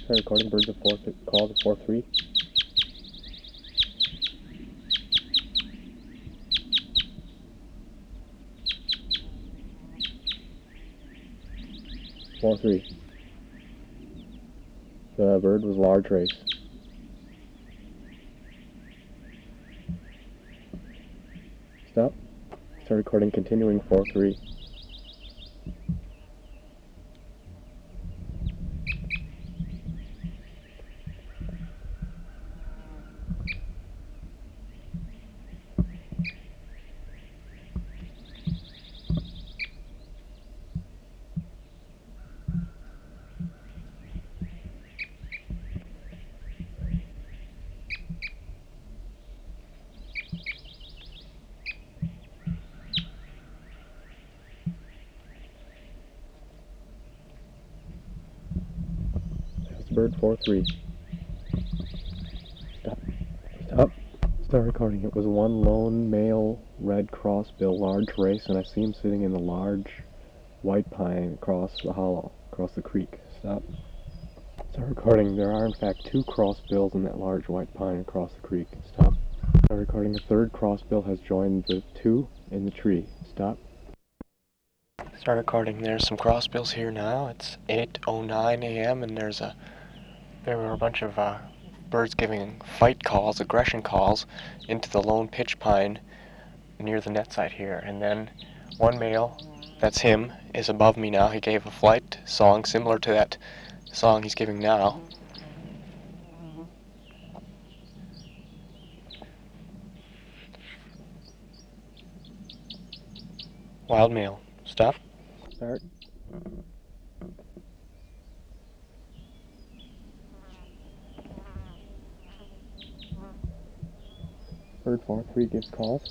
Start recording birds of four calls at 4-3. Four three. The bird was large race. Stop. Start recording continuing 4-3. Bird 4-3. Stop. Stop. Start recording. It was one lone male red crossbill large race, and I see him sitting in the large white pine across the hollow, across the creek. Stop. Start recording. There are in fact two crossbills in that large white pine across the creek. Stop. Start recording. The third crossbill has joined the two in the tree. Stop. Start recording. There's some crossbills here now. It's 8:09 a.m. and there were a bunch of birds giving fight calls, aggression calls, into the lone pitch pine near the net site here. And then one male, that's him, is above me now. He gave a flight song similar to that song he's giving now. Wild male. Stop. Start. Bird 4-3 gives calls.